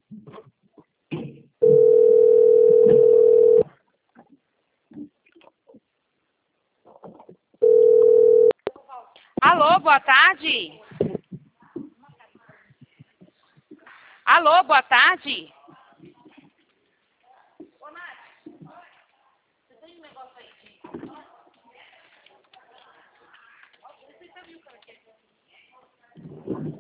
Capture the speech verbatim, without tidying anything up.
Alô, boa tarde. Alô, boa tarde. Ô, Nath, você tem um negócio aí de... Você já viu o que ela quer?